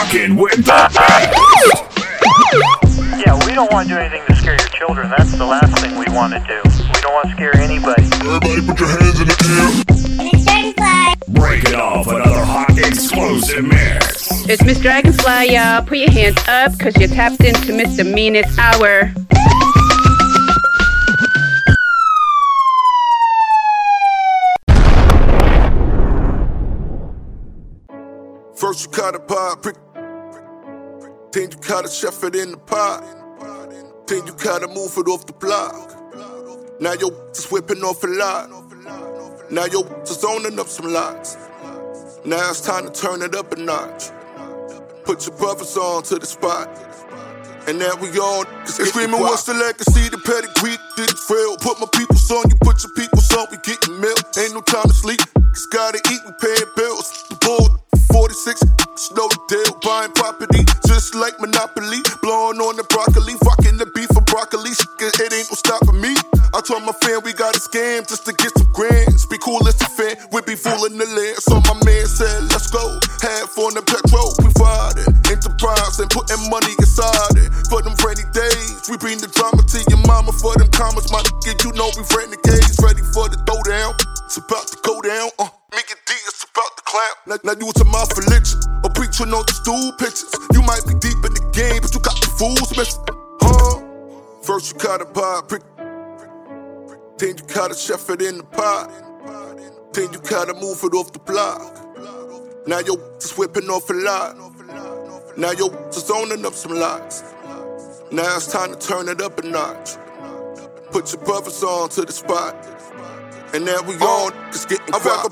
rocking with the best. Yeah, we don't want to do anything to scare your children. That's the last thing we want to do. We don't want to scare anybody. Everybody put your hands in the air. Break it off, another hot explosive mix. It's Miss Dragonfly, y'all. Put your hands up, cause you're tapped into Mr. Meanest Hour. First you cut a pot, then you cut a chef it in the pot, then you gotta move it off the block. Now yo just whipping off a lot. Now yo just owning up some lots. Now it's time to turn it up a notch. Put your brothers on to the spot. And now we on, screaming what's the legacy, the pedigree, did it fail. Put my peoples on, you put your peoples on, we getting milk. Ain't no time to sleep, just gotta eat, we paying bills. The bull, 46, slow deal, buying property, just like Monopoly. Blowing on the broccoli, rocking the beef and broccoli, it ain't no stopping me. I told my fan we got a scam just to get some grands. Be cool as a fan, we be fooling the land. So my man said, let's go, half on the petrol, we riding. Enterprise and putting money inside it. For them rainy days, we bring the drama to your mama. For them commas, my nigga, you know we renegades. Ready for the throwdown, it's about to go down. Make it D, it's about to clap. Now you to my religion, or preaching on the stool pictures. You might be deep in the game, but you got the fools missing. First you gotta buy a brick, then you gotta chef it in the pot, then you gotta move it off the block. Now yo just whipping off a lot. Now yo just owning up some lots. Now it's time to turn it up a notch. Put your brothers on to the spot. And now we on, just getting quiet. I rap a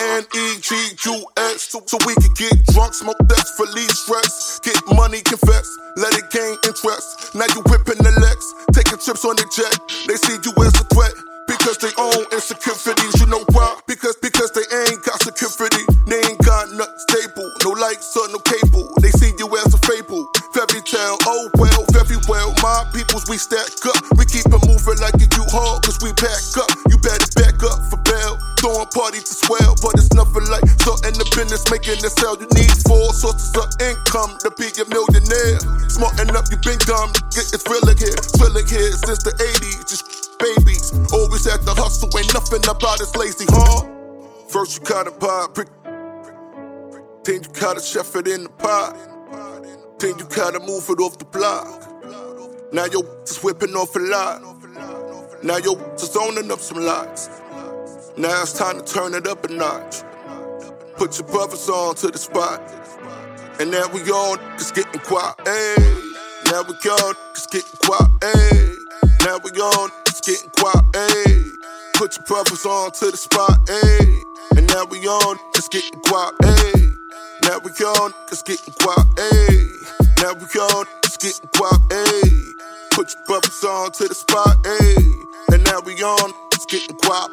P-N-E-G-U-S so we can get drunk, smoke that's for least stress. Get money, confess, let it gain interest. Now you whipping the Lex, taking trips on the jet. They see you as a threat, because they own insecurities. You know why? Because they ain't got security. They ain't got nothing stable, no lights or no cable. They see you as a fable, fairy tale. Oh well, very well. My peoples, we stack up. We keep it moving like a U-Haul, cause we back up. You better back up for bail. Throwing parties to swell, but it's nothing like starting the business, making it sell. You need 4 sources of income to be a millionaire. Smarten up, you been dumb. It's thrilling here since the 80s. Just babies, always at the hustle. Ain't nothing about us lazy, huh? First you gotta buy a brick, then you gotta chef it in the pot, then you gotta move it off the block. Now yo just whipping off a lot. Now yo just owning up some lots. Now it's time to turn it up a notch. Put your brothers on to the spot. And now we on, just getting quiet, ayy. Now we on, just getting quiet, ayy. Now we on, just getting quiet, ayy. Put your brothers on to the spot, ayy. And now we on, just getting quiet, ayy. Now we on, just getting quiet, ayy. Now we on, just getting quiet, ayy. Put your brothers on to the spot, ayy. And now we on, just getting quiet,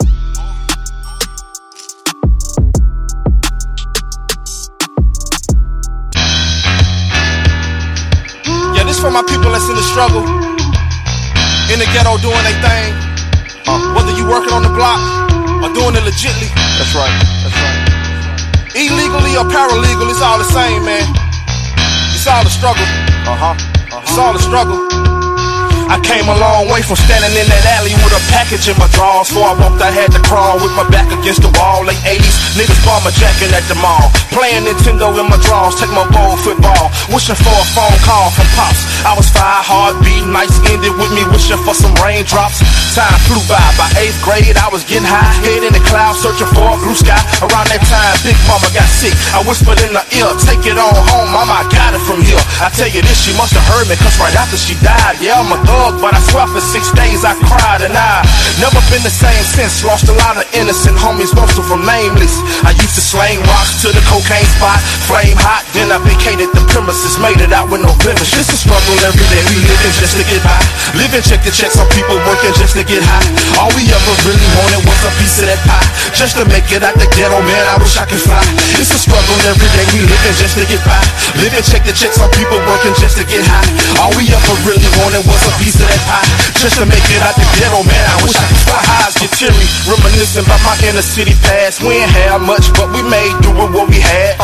Yeah, this for my people that's in the struggle, in the ghetto doing their thing. Whether you working on the block or doing it legitly. That's right. Illegally or paralegal, it's all the same, man. It's all a struggle. It's all a struggle. I came a long way from standing in that alley with a package in my drawers. Before I walked, I had to crawl with my back against the wall. Late 80s, niggas bomber jacking at the mall. Playing Nintendo in my drawers, take my bowl football. Wishing for a phone call from Pops. I was 5, heartbeat, nights ended with me wishing for some raindrops. Time flew by 8th grade, I was getting high. Head in the clouds, searching for a blue sky. Around that time, Big Mama got sick. I whispered in her ear, take it on home, Mama, I got it from here. I tell you this, she must have heard me, cause right after she died, yeah, I'm a thug, but I swear for 6 days I cried and I never been the same since. Lost a lot of innocent homies, most of them nameless. I used to slang rocks to the cocaine spot, flame hot, then I vacated the premises, made it out with no blemish. This is struggle every day, we living just to get by. Living check to check, some people working just to get high. All we ever really wanted was a piece of that pie, just to make it out the ghetto, man, I wish I could fly. It's a struggle every day, we living just to get by. Living check to check, some people working just to get high. All we ever really wanted was a piece of that pie, just to make it out the ghetto, man, I wish I could fly. Highs get teary, reminiscing about my inner city past. We ain't had much, but we made do with what we had.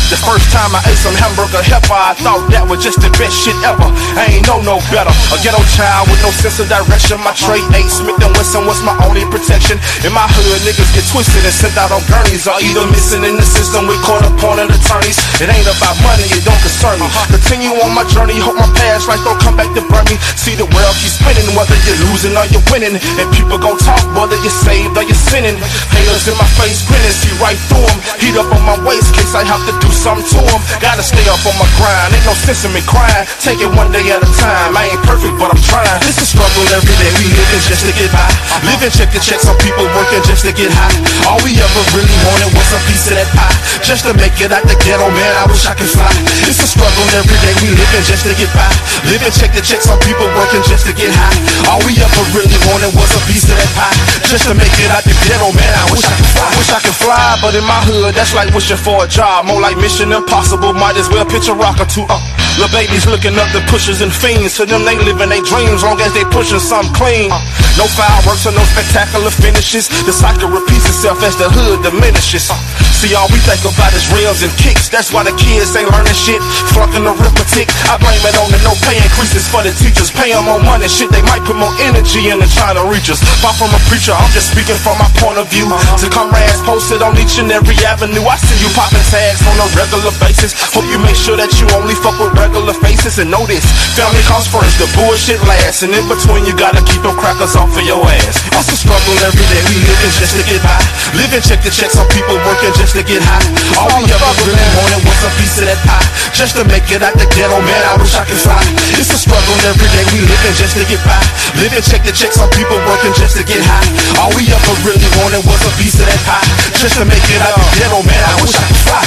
The first time I ate some hamburger helper, I thought that was just the best shit ever. I ain't know no better. A ghetto child with no sense of direction. My trade ain't Smith & Wesson was my only protection. In my hood, niggas get twisted and sent out on gurneys, or either missing in the system with court appointed attorneys. It ain't about money, it don't concern me. Continue on my journey, hope my past life don't come back to burn me. See the world keep spinning, whether you're losing or you're winning. And people gon' talk, whether you're saved or you're sinning. Haters in my face grinning, see right through them. Heat up on my waist, case I have to do something to them. Gotta stay up on my grind, ain't no sense in me crying. Take it one day at a time, I ain't perfect but I'm trying. It's a struggle every day, we living just to get by. Living check to check, some people working just to get high. All we ever really wanted was a piece of that pie. Just to make it out the ghetto, man, I wish I could fly. It's a struggle every day, we living just to get by. Living check to check, some people working just to get high. All we ever really wanted was a piece of that pie. Just to make it out the ghetto, man, I wish I could fly. Wish I could fly, but in my hood, that's like wishing for a job. More like Mission Impossible, might as well pitch a rock or two. Little babies looking up the pushers and fiends. To them, they living their dreams, long as they pushing something clean. No fireworks or no spectacular finishes. The cycle repeats itself as the hood diminishes. See, all we think about is rails and kicks. That's why the kids ain't learning shit, flunking arithmetic. I blame it on the no pay increases for the teachers. Pay them more money, shit, they might put more energy into trying to reach us. Far from a preacher, I'm just speaking from my point of view. To comrades posted on each and every avenue. I see you popping tags on a regular basis. Hope you make sure that you only fuck with regular faces. And know this, family comes first, the bullshit lasts. And in between you gotta keep them crackers off of your ass. It's a struggle every day, we living just to get by. Living check to check, some people working just to get high. All we ever really wanted was a piece of that pie. Just to make it out the ghetto, man, I wish I could fly. It's a struggle every day, we living just to get by. Living check to check, some people working just to get high. All we ever really wanted was a piece of that pie. Just to make it out the ghetto, man, I wish I could fly.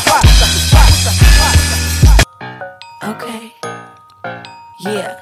Okay. Yeah.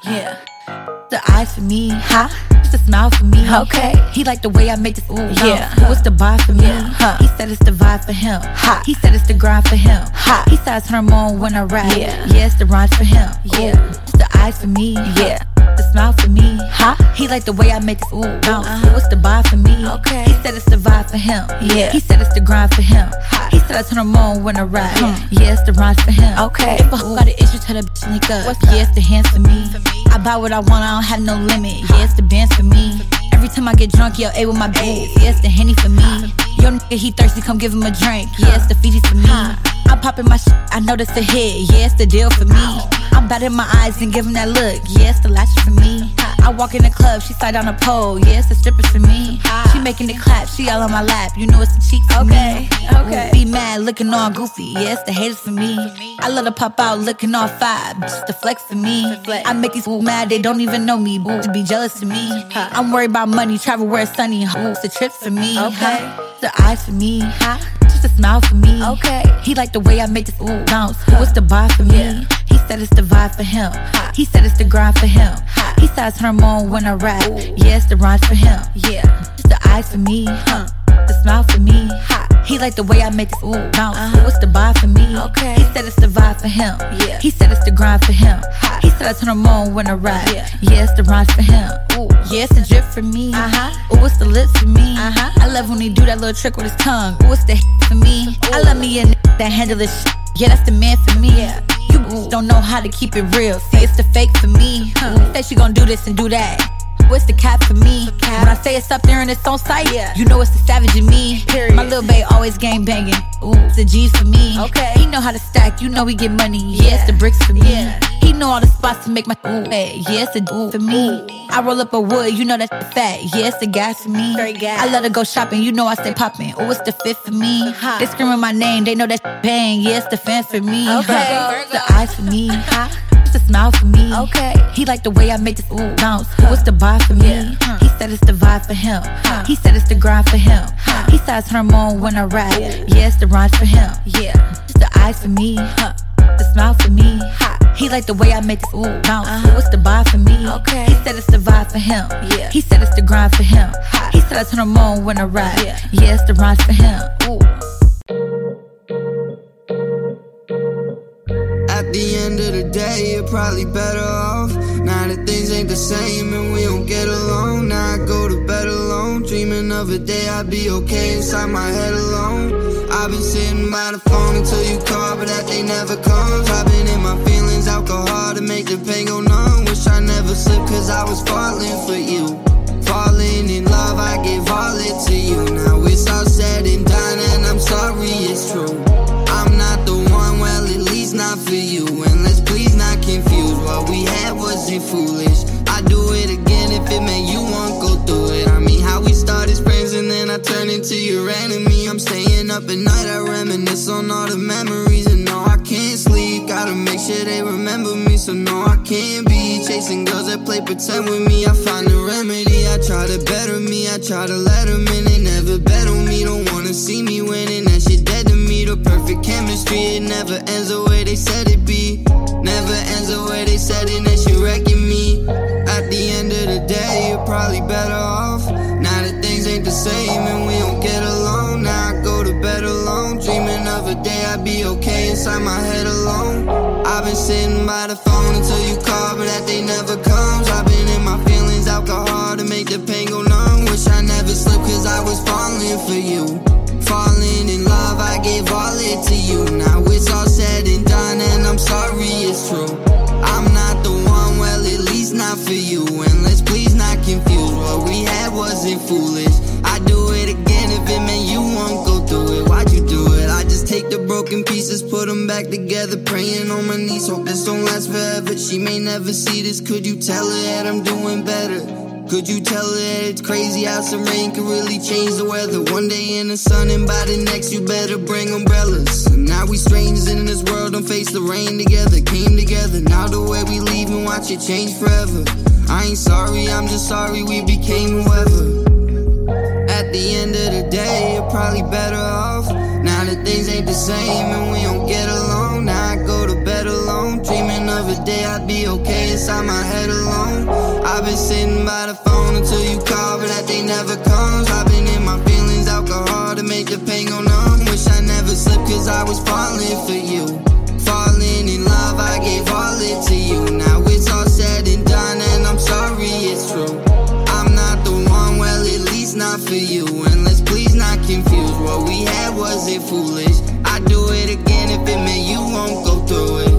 The eyes for me, huh? Just a smile for me. Okay. He like the way I make this. Ooh, yeah. What's the vibe for me? Huh. He said it's the vibe for him. Hot. He said it's the grind for him. Hot. He said I turn him on when I rap. Yeah. It's the rhymes for him. Yeah. Just the eyes for me. Yeah. The smile for me, huh? He like the way I make this bounce. What's the vibe for me? Okay. He said it's the vibe for him. Yeah. He said it's the grind for him. He said I turn him on when I rap. Yeah, it's the rhymes for him. Okay. If I got an issue, tell the bitch link up. Yeah, it's the hands for me. I buy what I want, I don't have no limit. Yeah, it's the bands for me. Every time I get drunk, yo, A with my babe. Yeah, it's the Henny for me. Yo, nigga, he thirsty, come give him a drink. Yeah, it's the Fiji for me. I'm popping my shit, I know that's a hit. Yeah, it's the deal for me. I'm batting my eyes and give him that look. Yeah, it's the latches for me. I walk in the club, she slide down a pole. Yeah, it's the strippers for me. She making it clap, she all on my lap. You know it's the cheeks for me. Okay. Be mad, looking all goofy. Yeah, it's the haters for me. I let her pop out, looking all fire. Just the flex for me. I make these fools mad, they don't even know me. To be jealous of me. I'm worried about money, travel where it's sunny. It's the trips for me. Okay. The eyes for me. Just a smile for me. Okay. He like the way I make this bounce. What's the vibe for me? He said it's the vibe for him. He said it's the grind for him. He said I turn him on when I rap. Yeah, it's the rhymes for him. Yeah. Just the eyes for me. The smile for me. He like the way I make this bounce. What's the vibe for me? Okay. He said it's the vibe for him. Yeah. He said it's the grind for him. He said I turn him on when I rap. Yeah, it's the rhymes for him. Yeah, it's the drip for me. Ooh, it's the lips for me. I love when he do that little trick with his tongue. Ooh, it's the for me. I love me a that handle this shit. Yeah, that's the man for me. You don't know how to keep it real. See, it's the fake for me. Say she gon' do this and do that. What's the cap for me? When I say it's up there and it's on sight, you know it's the savage in me. Period. My little babe always gang banging. Ooh, it's the G's for me. Okay. He know how to stack, you know he get money. Yeah, it's the bricks for me. He know all the spots to make my hey, yeah, it's the for me. I roll up a wood, you know that's the fat. Yeah, it's the gas for me. I let her go shopping, you know I stay popping. Oh, it's the fit for me. They screaming my name, they know that's bang. Yeah, it's the fans for me. Okay. The eyes for me. The smile for me. Okay. He like the way I make this bounce. What's the vibe for me? He said it's the vibe for him. He said it's the grind for him. He said I turn him on when I rap. Yeah, it's the rhymes for him. Yeah. Just the eyes for me. The smile for me. He like the way I make this bounce. What's the vibe for me? Okay. He said it's the vibe for him. Yeah. He said it's the grind for him. He said I turn him on when I rap. Yeah, it's the rhymes for him. At the end of the day, you're probably better off. Now that things ain't the same and we don't get along. Now I go to bed alone, dreaming of of a day I'd be okay inside my head alone. I've been sitting by the phone until you call, but that day never comes. I've been in my feelings, alcohol to make the pain go numb. Wish I never slipped cause I was falling for you. Falling in love, I gave all it to you. Now it's all said and done and I'm sorry, it's true. I'm not the one, well at least not for you. And let's please not confuse, what we had wasn't foolish. I'd do it again if it meant you won't go through it. I mean how we started friends and then I turned into your enemy. I'm staying up at night, I reminisce on all the memories. And no, I can't sleep, gotta make sure they remember me. So no, I can't be chasing girls that play pretend with me. I find a remedy, I try to better me. I try to let them in, they never bet on me. Don't wanna see me winning, that shit dead to me. The perfect chemistry, it never ends the way they said it be. Never ends the way they said it, and she wrecking me. At the end of the day, you're probably better off. Now that things ain't the same and we don't get along. Now I go to bed alone, dreaming of a day I'd be okay inside my head alone. I've been sitting by the phone until you call, but that day never comes. I've been in my feelings, alcohol to make the pain go numb. Wish I never slipped cause I was falling for you. Falling in love, I gave all it to you. Now it's all said and done and I'm sorry, it's true. I'm not the one, well at least not for you. And let's please not confuse, what we had wasn't foolish. I'd do it again if it meant you won't go through it. Why'd you do it? I just take the broken pieces, put them back together, praying on my knees, hope this don't last forever. She may never see this, could you tell her that I'm doing better? Could you tell her that it's crazy how some rain can really change the weather? One day in the sun and by the next you better bring umbrellas. And now we strangers in this world, don't face the rain together. Came together, now the way we leave and watch it change forever. I ain't sorry, I'm just sorry we became whoever. At the end of the day, you're probably better off. Now that things ain't the same and we don't get along. Now I go to bed alone, dreaming of a day I'd be okay inside my head alone. I've been sitting by the phone until you call, but that day never comes. I've been in my feelings, alcohol to make the pain go numb. Wish I never slipped cause I was falling for you. Falling in love, I gave all it to you. Now it's all said and done and I'm sorry, it's true. I'm not the one, well at least not for you. And let's please not confuse, what we had wasn't foolish. I'd do it again if it meant you won't go through it.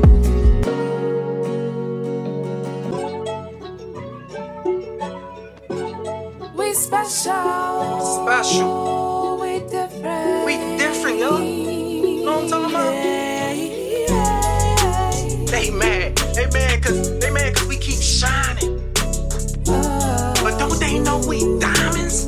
We special. Special. We different. We different, yo. You know what I'm talking about? They mad cause we keep shining. But don't they know we diamonds?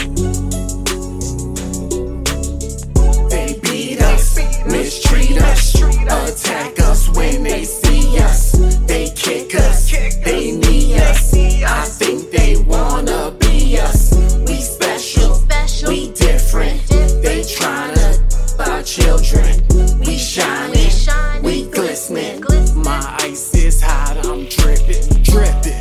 They beat us, mistreat us, attack us when they see us. They kick us, they need us. I think they wanna be us. We special, we different. They tryna buy children. We shining, we glistening. My ice is hot, I'm dripping, dripping.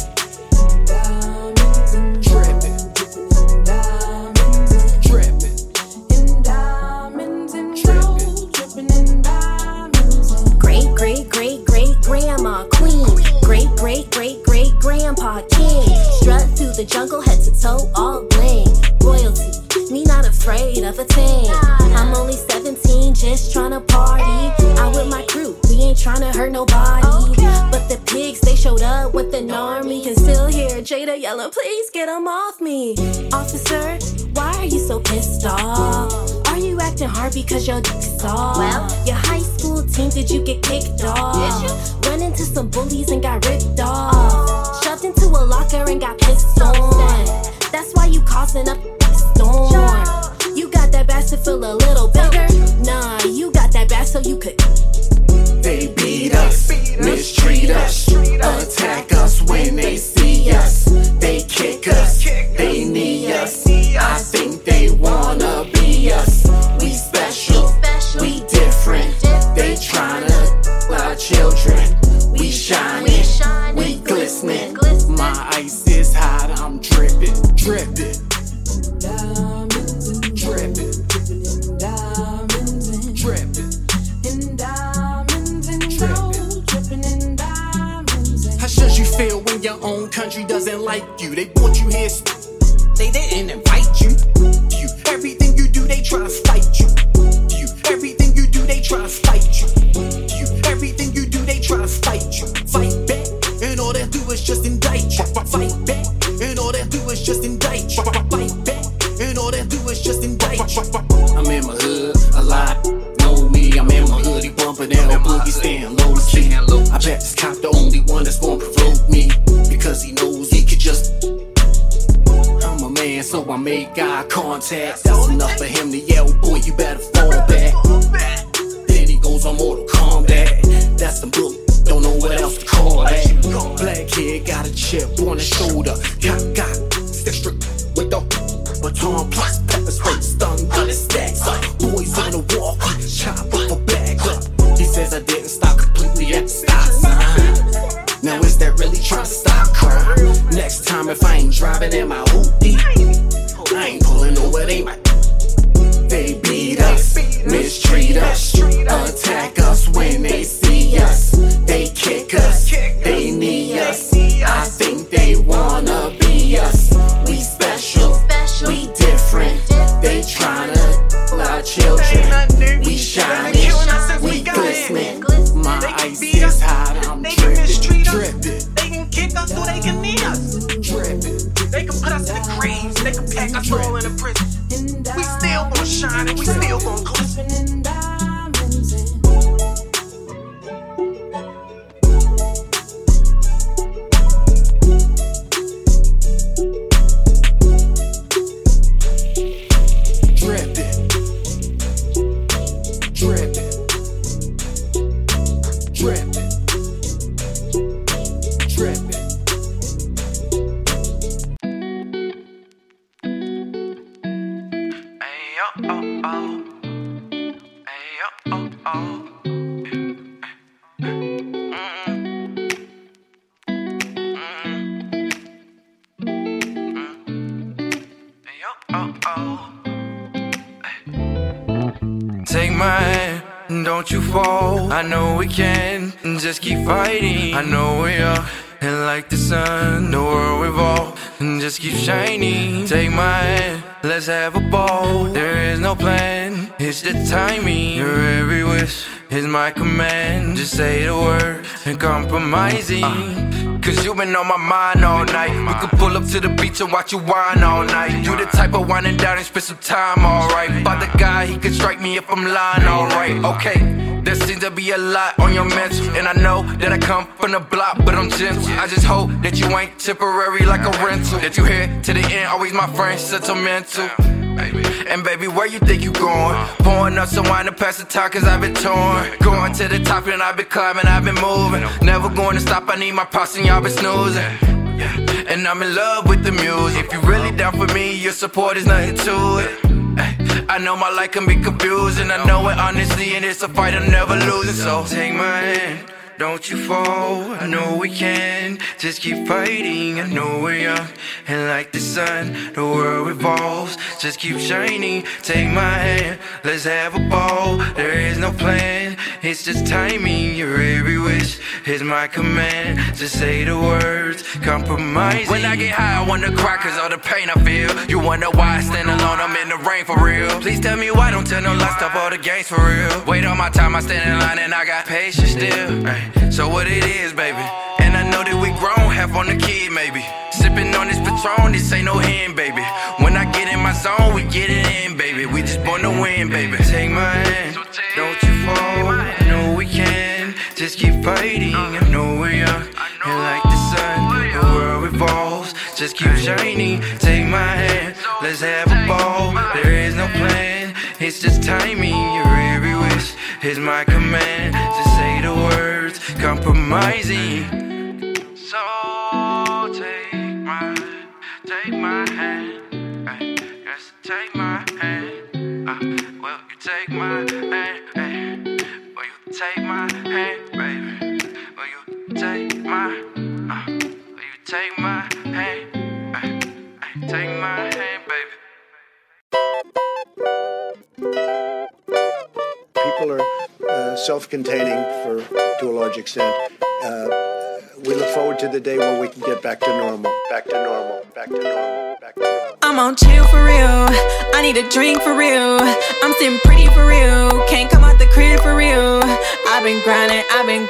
Grandma, queen, great-great-great-great-grandpa, king. Strut through the jungle, head to toe, all bling. Royalty, me not afraid of a thing. I'm only 17, just tryna party. Out with my crew, we ain't tryna hurt nobody. But the pigs, they showed up with an army. Can still hear Jada yelling, please get them off me. Officer, why are you so pissed off? Are you acting hard because your dick's soft? Well, your high school team, did you get kicked off? Did you? Run into some bullies and got ripped off. Shoved into a locker and got pissed on. That's why you causing up a storm. You got that bastard feel a little bigger? Nah, you got that bad so you could. They beat us, mistreat us, attack us when they see us. They kick us, they need us. I think they wanna be us. We special, we different. They tryna buy children. We shining, we glistening. My ice is hot, I'm dripping, dripping. Dripping, dripping. How should you feel when your own country doesn't like you? They brought you here, they didn't invite you. they try to fight you. Everything you do, they try to fight you. Everything you do, they try to fight you. Fight back, and all they do is just indict you. Fight back, and all they do is just indict you. Fight back, and all they do is just indict you. I'm in my hood a lot. Know me, I'm in my hoodie bumping and a boogie stand low key. I bet this cop the only one that's gonna provoke me, because he knows he could just. I'm a man, so I make eye contact. That's enough for him to yell, boy, you better fall back. Then he goes on Mortal Kombat. That's the book, don't know what else to call that. Black kid got a chip on his shoulder. Got extra with the baton plus pepper spray, stung on his stacks up. Boys on the walk, chop up a bag up. He says I didn't stop completely at the stop sign. Now is that really trying to stop crime? Next time if I ain't driving in my hoopty, I ain't pulling over, they might. They beat us, mistreat us, attack us when they see us. They kick us, they need us. I think they wanna be us. We special, we different. They tryna our children. We shining, we glistening. My ice is hot, I'm dripping. They can kick us or they can knee us. They can put us in the graves, they can pack us all in a prison. We still gon' shine and we still gon' glisten. Take my hand, don't you fall. I know we can, just keep fighting. I know we are, and like the sun, the world revolves, and just keep shining. Take my hand, let's have a ball. There is no plan, it's the timing. Your every wish is my command. Just say the word and compromising. Cause you been on my mind all night. We could pull up to the beach and watch you whine all night. You the type of winding down and spend some time, alright. About the guy, he could strike me if I'm lying, alright. Okay, there seems to be a lot on your mental, and I know that I come from the block, but I'm gentle. I just hope that you ain't temporary like a rental. That you here to the end, always my friend, sentimental. And baby, where you think you going? Pouring up some wine to pass the time, cause I've been torn. Going to the top and I've been climbing, I've been moving. Never going to stop, I need my props and y'all been snoozing. And I'm in love with the music. If you really down for me, your support is nothing to it. I know my life can be confusing. I know it honestly, and it's a fight I'm never losing. So take my hand, don't you fall. I know we can, just keep fighting. I know we're young, and like the sun, the world revolves. Just keep shining, take my hand, let's have a ball. There is no plan, it's just timing. Your every wish is my command. Just say the words, compromise. When I get high, I wanna cry cause all the pain I feel. You wonder why I stand alone, I'm in the rain for real. Please tell me why, don't tell no lies, stop all the games for real. Wait on my time, I stand in line and I got patience still. So what it is, baby, and I know that we grown, half on the kid, maybe. Sipping on this Patron, this ain't no hand, baby. When I get in my zone, we get it in, baby. We just born to win, baby. Take my hand, don't you fall. I know we can, just keep fighting. I know we're young, and like the sun, the world revolves. Just keep shining, take my hand, let's have a ball. There is no plan, it's just timing. Your every wish is my command. Just say the words, compromising. So take my hand, yes, take my hand. Will you take my hand? Will you take my hand, baby? Will you take my? Will you take my hand? Take my hand, baby. People are self-containing to a large extent. We look forward to the day when we can get back to normal, back to normal, back to normal, back to normal. I'm on chill for real. I need a drink for real. I'm sitting pretty for real. Can't come out the crib for real. I've been grinding,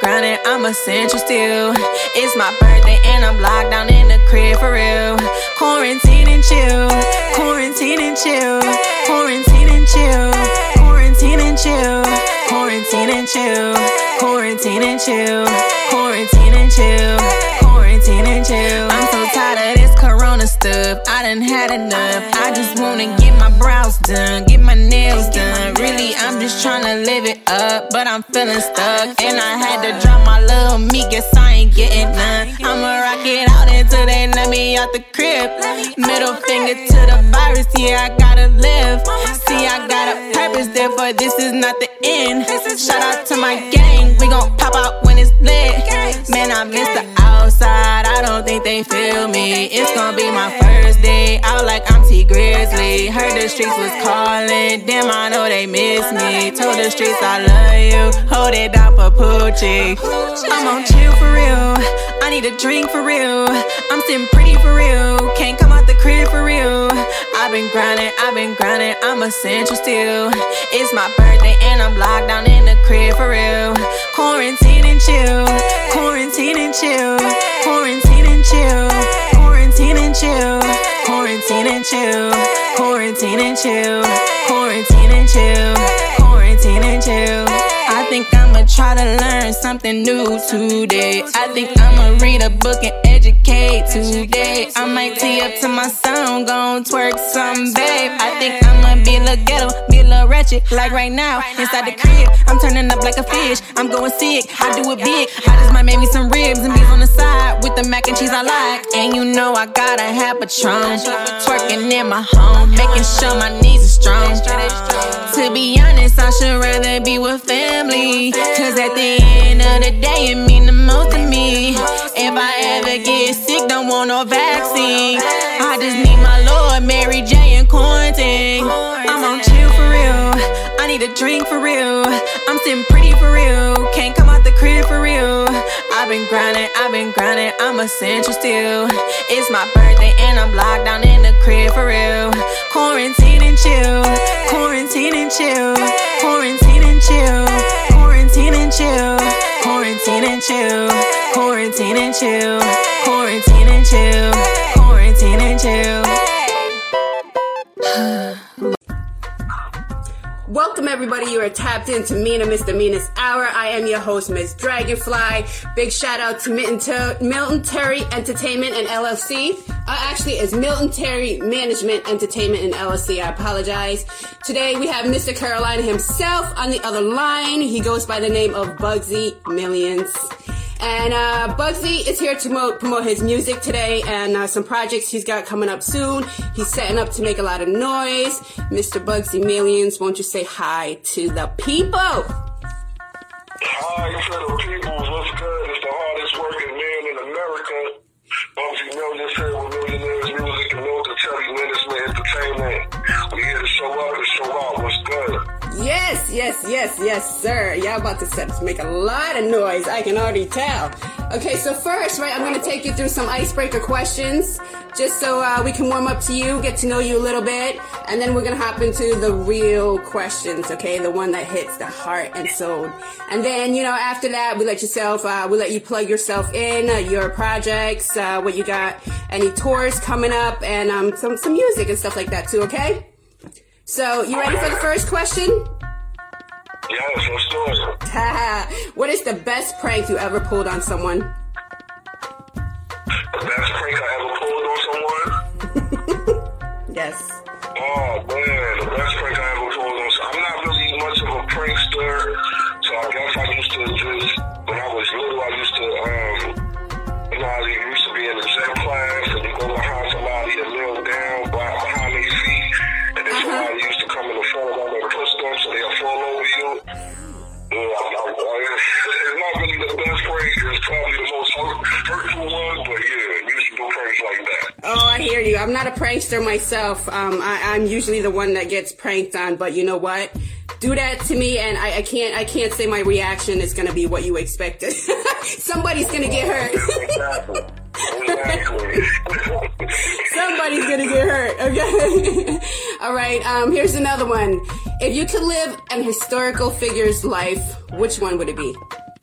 I'm essential still. It's my birthday and I'm locked down in the crib for real. Quarantine and chill, quarantine and chill, quarantine and chill, quarantine and chill, quarantine and chill, quarantine and chill, quarantine and chill, quarantine and chill. I'm so tired of this corona stuff, I done had enough. I just wanna get my brows done, get my nails done. Really, I'm just tryna live it up, but I'm feeling stuck. And I had to drop my little meat, guess I ain't getting none. I'ma rock it out until they let me out the crib. Middle finger to the virus, yeah, I gotta live. See, I got a purpose there, but this is not the end. Shout out to my gang, we gon' pop out when it's lit. Man, I miss the outside, I don't think they feel me. It's gon' be my first day out like I'm T Grizzly. Heard the streets was calling, damn, I know they miss me. Told the streets I love you, hold it down for Poochie. I'm on chill for real, I need a drink for real. I'm sitting pretty for real, can't come out the crib for real. I've been grinding, I'm essential still. It's my birthday and I'm locked down in the crib for real. Quarantine and chill, quarantine and chill, quarantine and chill, quarantine and chill, quarantine and chill, quarantine and chill, quarantine and chill, quarantine and chill. I think I'ma try to learn something new today. I think I'ma read a book and educate today. I might tee up to my song, gon' twerk some, babe. I think I'ma be a little ghetto, be a little ratchet. Like right now, inside the crib, I'm turning up like a fish. I'm going sick, I do it big. I just might make me some ribs and beef on the side with the mac and cheese I like. And you know I gotta have Patron, twerking in my home, making sure my knees are strong. To be honest, I should rather be with family, cause at the end of the day, it mean the most to me. If I ever get sick, don't want no vaccine. I just need my Lord, Mary J, and quarantine. I'm on chill for real, I need a drink for real. I'm sitting pretty for real, can't come out the crib for real. I've been grinding, I'm essential still. It's my birthday and I'm locked down in the crib for real. Quarantine and chill, quarantine and chill, quarantine and chill, quarantine and chill, quarantine and chill, quarantine and chill, quarantine and chill, quarantine and chill. Welcome everybody, you are tapped into Mina Misdemeanors Hour. I am your host, Miss Dragonfly. Big shout out to Milton Terry Entertainment and LLC. Actually, it's Milton Terry Management Entertainment and LLC. I apologize. Today we have Mr. Carolina himself on the other line. He goes by the name of Bugsy Millions. And Bugsy is here to promote his music today and some projects he's got coming up soon. He's setting up to make a lot of noise. Mr. Bugsy Millions, won't you say hi to the people? Hi to the people. What's good? It's the hardest working man in America. Bugsy Millions here with Millionaires Music and Milton Terry Management Entertainment. We here to show up and show out. What's good? Yes, sir. Y'all about to make a lot of noise. I can already tell. Okay, so first, right, I'm going to take you through some icebreaker questions just so we can warm up to you, get to know you a little bit, and then we're going to hop into the real questions, okay, the one that hits the heart and soul. And then, after that, we let you plug yourself in, your projects, what you got, any tours coming up, and some music and stuff like that too, okay? So, you ready for the first question? Yes, let's do it. What is the best prank you ever pulled on someone? The best prank I ever pulled on someone? Yes. Oh, man, the best prank I ever pulled on someone. I'm not really much of a prankster, so I guess I used to just, when I was little, I used to, be in the gym class, and you go behind somebody and kneel down behind their feet, and then somebody used to come in the front of them and push them so they'll fall over you. It's not really the best prank. It's probably the most hurtful one, but yeah, you should do pranks like that. Oh, I hear you. I'm not a prankster myself. I'm usually the one that gets pranked on, but you know what? do that to me, and I can't say my reaction is going to be what you expected. Somebody's going to get hurt. Somebody's going to get hurt. Okay. All right. Here's another one. If you could live an historical figure's life, which one would it be?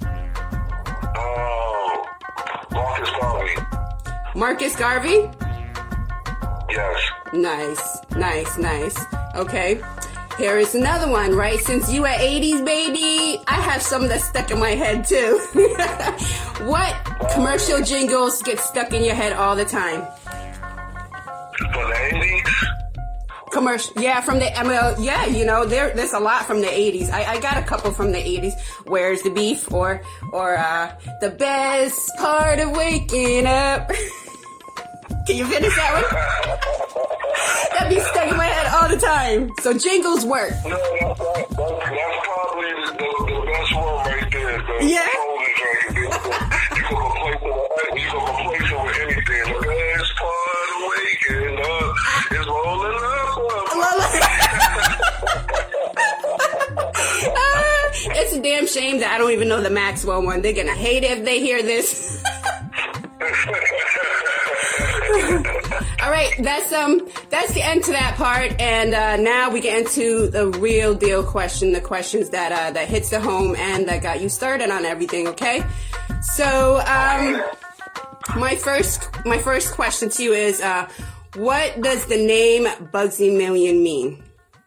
Marcus Garvey. Marcus Garvey? Yes. Nice. Okay. Here is another one, right? Since you are 80s, baby, I have some that's stuck in my head, too. What commercial jingles get stuck in your head all the time? For the 80s? Commercial, yeah, there's a lot from the 80s. I got a couple from the 80s. Where's the beef? Or the best part of waking up. Can you finish that one? That be stuck in my head all the time. So jingles work. No, that's probably the best one right there. Yeah. You can replace it with anything. The best part of waking up is rolling up. It's a damn shame that I don't even know the Maxwell one. They're gonna hate it if they hear this. All right, that's the end to that part, and now we get into the real deal question, the questions that hits the home and that got you started on everything. Okay, so my first question to you is, what does the name Bugsy Million mean?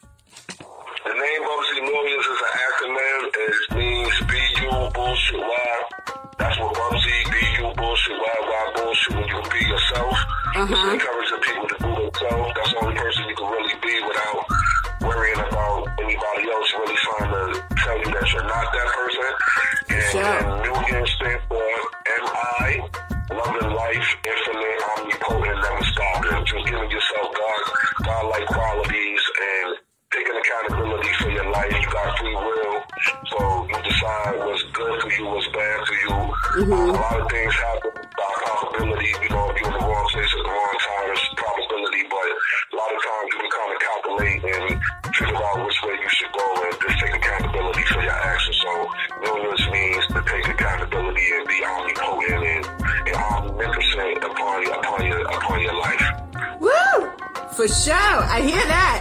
The name Bugsy Millions is an acronym. It means B-U bullshit Y. That's what Bugsy, B-U bullshit Y bullshit, when you can be yourself. Encouraging people to be themselves. That's the only person you can really be without worrying about anybody else really trying to tell you that you're not that person. And Million stands for M-I, loving life, infinite, omnipotent, never stopping. Just giving yourself God-like qualities and taking accountability for your life. You got free will, so you decide what's good for you, what's bad for you. A lot of things happen by probability. If you're in the wrong place at the wrong time, it's probability, but a lot of times you can kind of calculate and figure out which way you should go and just take accountability for your actions. So Millions means to take accountability and be omnipotent and omnipotent upon your life. Woo! For sure. I hear that.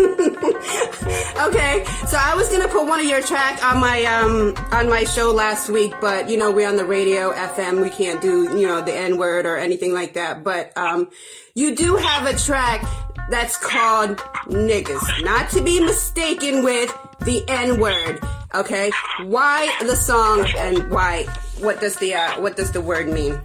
Okay. So I was going to put one of your tracks on my show last week, but we're on the radio FM. We can't do, the N-word or anything like that. But, you do have a track that's called Niggas, not to be mistaken with the N-word. Okay. Why the song and why? What does the word mean?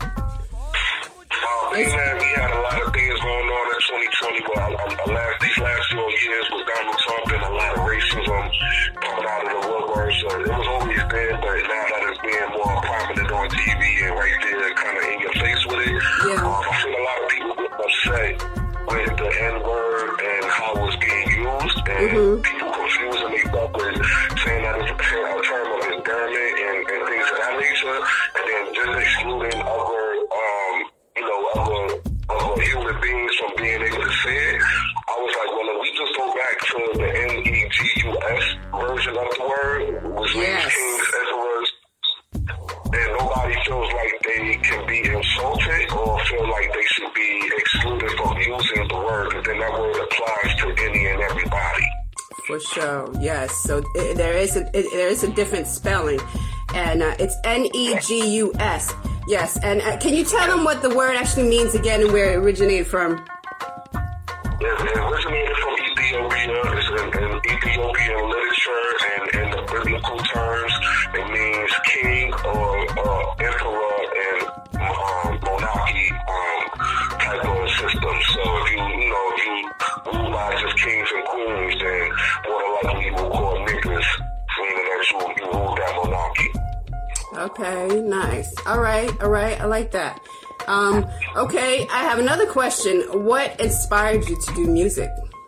We had a lot of things going on in 2020, but these last few years with Donald Trump and a lot of racism coming out of the woodwork. So it was always there, but now that it's being more prominent on TV and right there, kind of in your face with it, I feel a lot of people get upset with the N-word and how it's being used, and people confusing themselves with saying that it's a term of endearment and things of that nature, and then just excluding other human beings from being able to say it. I was like, well, if we just go back to the N-E-G-U-S version of the word, which means kings, emperors, then nobody feels like they can be insulted or feel like they should be excluded from using the word, and then that word applies to any and everybody. For sure, yes. So there is a different spelling, and it's N-E-G-U-S. Yes, and can you tell them what the word actually means again and where it originated from? It originated from Ethiopia. It's in Ethiopian literature, and in the biblical terms, it means king or emperor and monarchy type of system. So if you rule by just kings and queens, then more than likely you will call niggas, meaning that you rule that monarchy. Okay, nice. All right. I like that. Okay, I have another question. What inspired you to do music?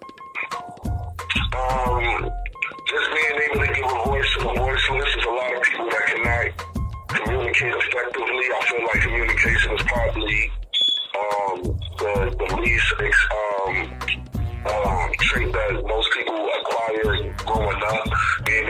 Just being able to give a voice to the voiceless. There's a lot of people that cannot communicate effectively. I feel like communication is probably the least trait that most people acquire growing up. Being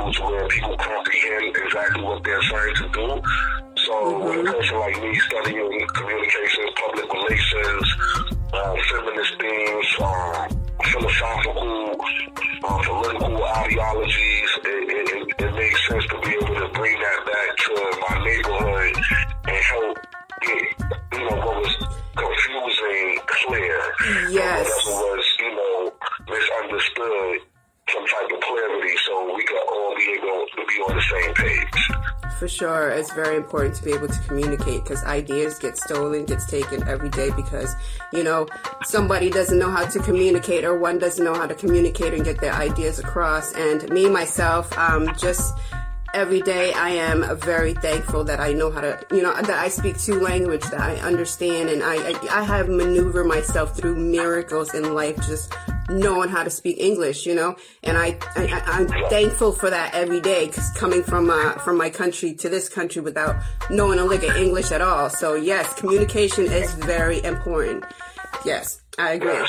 to where people comprehend exactly what they're trying to do. So with a person like me studying communications, public relations, feminist themes, philosophical, political ideologies, it makes sense to be able to bring that back to my neighborhood and help get, what was confusing clear. Yes. Whatever was, misunderstood, some type of clarity, so we could all be able to be on the same page. For sure. It's very important to be able to communicate because ideas get stolen, gets taken every day because, somebody doesn't know how to communicate or one doesn't know how to communicate and get their ideas across. And me, myself, just every day I am very thankful that I know how to, that I speak two languages, that I understand, and I have maneuvered myself through miracles in life just knowing how to speak English, and I'm thankful for that every day, because coming from my country to this country without knowing a lick of English at all. So yes, communication is very important. Yes, I agree.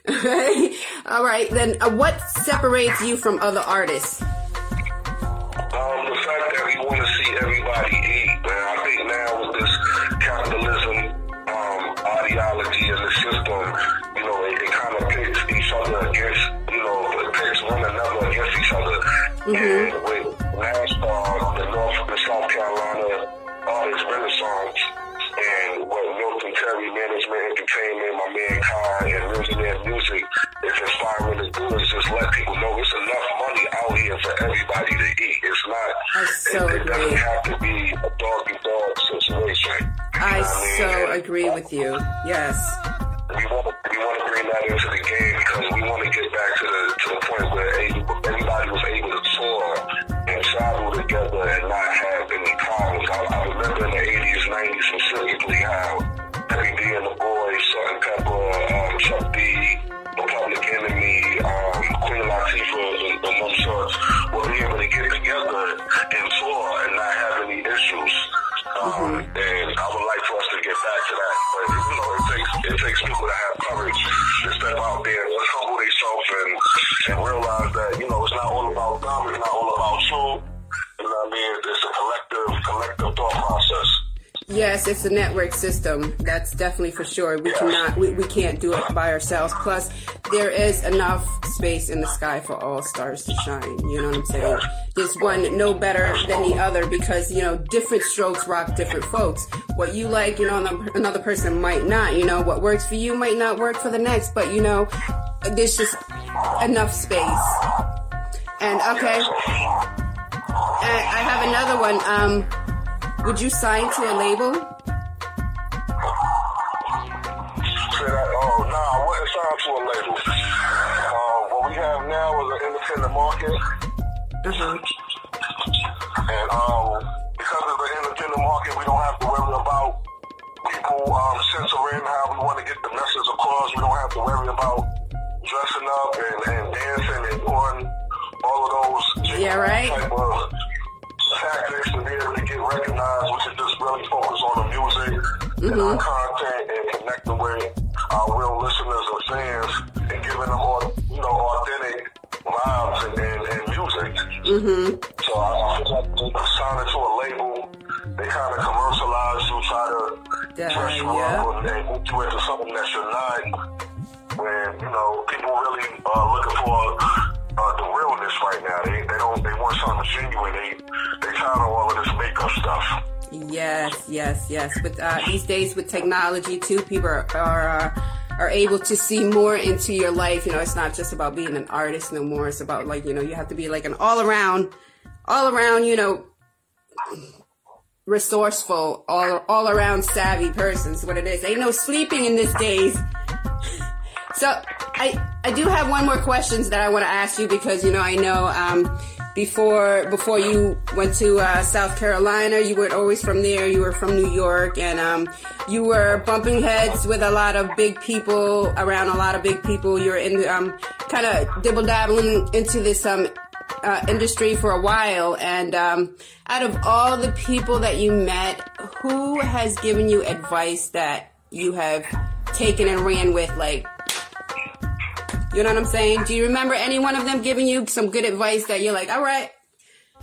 All right, then what separates you from other artists? The fact that we want to see everybody eat, man. I think now with this capitalism ideology in the system, it kind of pits each other against, it pits one another against each other. And with NASCAR, the South Carolina Artists Renaissance, and what Milton Terry Management Entertainment, my man Kai, and Millionaire Music is inspiring to do is just let people know it's enough money out here for everybody to eat. It's not, it doesn't have to be a dog-eat-dog situation. I so agree with you. Yes. We want to bring that into the game because we want to get back to the point where everybody was able to tour and travel together and not have any problems. I remember in the 80s, 90s specifically how Heavy D and the Boys, Salt and Pepper, Chuck D, The Public Enemy, Queen Latifah, and them sorts were able to get together and tour and not have any issues. And I would like for us to get back to that. But, it takes people to have courage to step out there and humble themselves and realize that, it's not all about them, it's not all about you. You know what I mean? It's a collective thought process. Yes, it's a network system. That's definitely for sure. We can't do it by ourselves. Plus, there is enough space in the sky for all stars to shine. You know what I'm saying? There's one no better than the other because, different strokes rock different folks. What you like, another person might not. What works for you might not work for the next. But, there's just enough space. And, okay. I have another one. Would you sign to a label? Say that, no, I wouldn't sign to a label. What we have now is an independent market. And because of the independent market, we don't have to worry about people censoring how we want to get the message across. We don't have to worry about dressing up and dancing and doing all of those type of tactics to be able to get recognized. We should just really focus on the music and our content and connecting with our real listeners and fans and giving them authentic vibes and music. So I feel like signing to a label, they kind of commercialize you, try to dress you up and move you into something that you're not. When people really looking for the realness right now. They want something genuine. They tired of all of this makeup stuff. Yes. With these days with technology too, people are able to see more into your life. It's not just about being an artist no more. It's about you have to be like an all around, resourceful, all around savvy person. Is what it is. Ain't no sleeping in these days. So I do have one more questions that I want to ask you because, I know before you went to South Carolina, you weren't always from there. You were from New York and you were bumping heads with a lot of big people, around a lot of big people. You're in kind of dibble-dabbling into this industry for a while. And out of all the people that you met, who has given you advice that you have taken and ran with, you know what I'm saying? Do you remember any one of them giving you some good advice that you're like, all right,